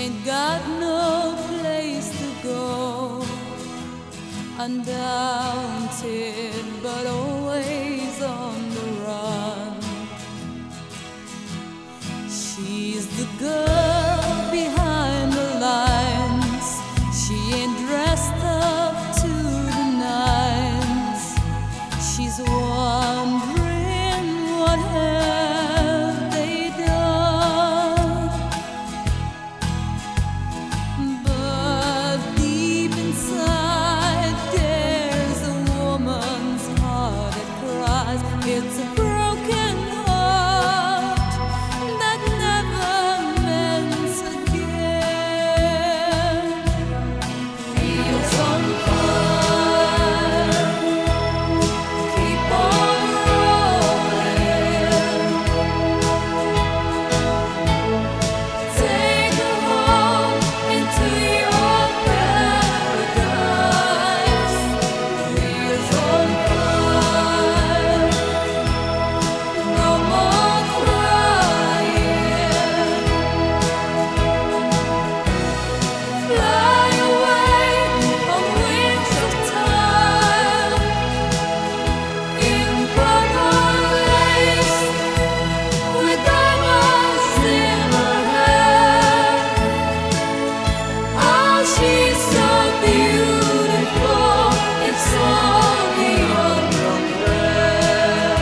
ain't got no place to go, undaunted but always on the run. She's the girl behind the lines. She ain't dressed up to the nines. She's wondering what have they done. But deep inside there's a woman's heart that cries. It's a broken heart that never mends again. Feels on fire, keep on rolling. Take her home into your paradise. Feels on fire, no more crying. Fly away on wings of time, in purple lace, with diamonds in her hair. Oh, she's so beautiful, it's all beyond compare.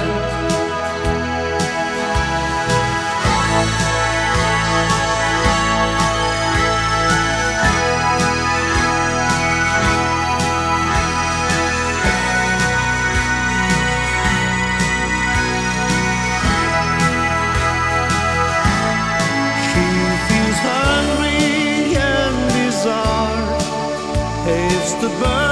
She feels hungry and bizarre. Hates the bird.